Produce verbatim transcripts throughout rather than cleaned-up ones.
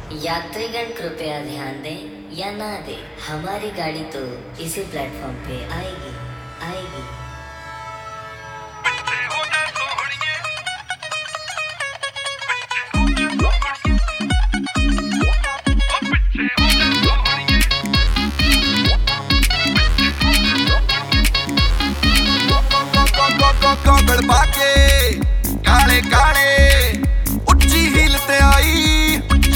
यात्रीगण कृपया ध्यान दें या ना दें, हमारी गाड़ी तो इसी प्लेटफॉर्म पे आएगी आएगी। गॉगल पाके काले काले उच्ची हील ते आई,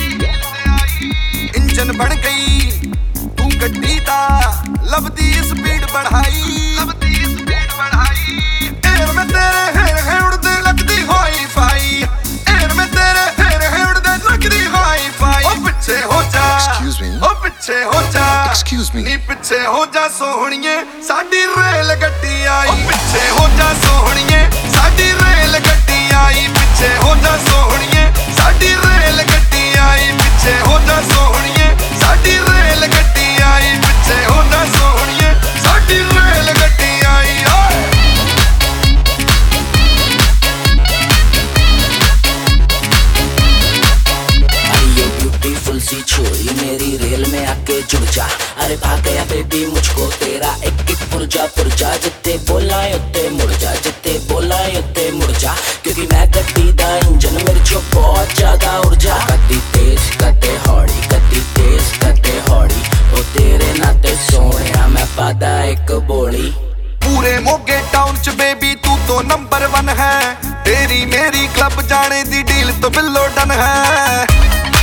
इंजन बन गई तू गड्डी दा लबदी स्पीड बढ़ाई, लबदी स्पीड बढ़ाई। एर में तेरे हेर है उड़दे लगदी हाई फाई, एर में तेरे हेर है उड़दे लगदी हाई फाई। ओ पिछे हो जा, Excuse me. ओ पिछे हो जा, Excuse me. नी पिछे हो जा सोहणिए साडी रेल गड्डी आई। ओ पिछे हो जा सोहणिए साडी रेल गड्डी आई, पिछे हो जा सोहणिए साडी रेल गड्डी आई, पिछे हो जा सोहणिए साडी रेल गड्डी आई, पिछे हो जा सोहणिए साडी रेल गड्डी आई। ये ब्यूटीफुल सी छोरी मेरी रेल में आके जुड़ जा, अरे भाग गया बेबी मुझको तेरा एक एक पुरजा पुरजा, जित्ते बोला उत्ते मुड़ जा, जित्ते बोला उत्ते मुड़ जा, क्योंकि मैं गड्डी दा इंजन मेरे चो बहुत ज्यादा ऊर्जा। कदी तेज कदे हौड़ी, कदी तेज कदे हौड़ी, ओ तेरे नाते सोहणिया मैं पादा एक बोली। पूरे मोगे टाउन च बेबी तू तो नंबर वन है, तेरी मेरी क्लब जाने दी डील तो बिल्लो डन है।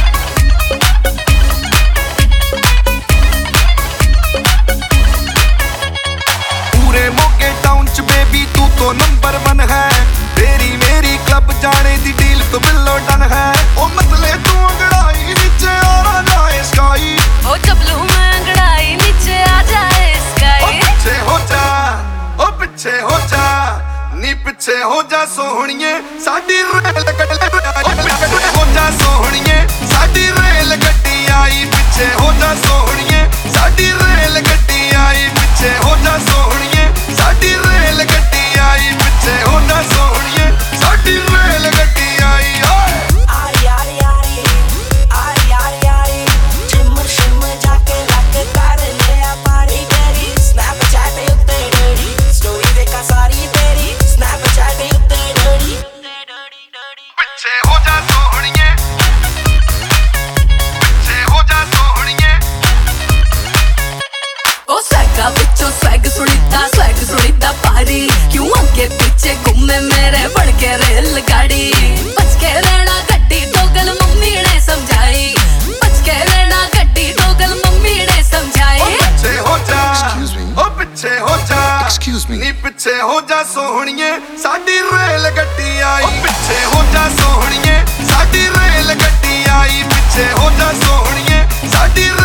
पूरे मोगे टाउन च बेबी तू तो नंबर वन है, तेरी मेरी क्लब जाने दी डील तो बिल्लो डन है। ओ मतले तू अंगड़ाई नीचे आ जाए स्काई, ओ चपलू मैं अंगड़ाई नीचे आ जाए ओ स्काई। पिछे हो जा, ओ पिछे हो जा, नी पिछे हो जा सोहणिए साडी रेल गड्डी आई, पिछे हो जा सोहणिए साडी रेल गड्डी आई, पिछे हो जा सोहणिए साडी रेल गड्डी आई, पिछे हो जा सोहणिए साडी रेल गड्डी आई, पिछे हो जा सोहणिए साडी रेल गड्डी आई। आई आई आई आई आई आई जिम शिम जाके लग कर लिया पारी तेरी, स्नैपचैट उत्ते डड़ी स्टोरी देखा सारी तेरी, स्नैपचैट उत्ते डड़ी। पिछे हो जा सोहणिए, पिछे हो जा सोहणिए। ओ स्वैगा बिचो स्वैग सुनीता, स्वैग सुनीता पारी, क्यों आगे पीछे घूमे मेरे बढ़ के रेल गाड़ी। बच के रहना गड्डी टोगल मम्मी ने समझाई, बच के रहना गड्डी टोगल मम्मी ने समझाई। पिछे हो जा, Excuse me. ओ पिछे हो जा, Excuse me. नी पिछे हो जा सोहणिए साडी रेल गड्डी आई, पिछे हो जा सोहणिए साडी रेल गड्डी आई, पिछे हो जा सोहणिए साडी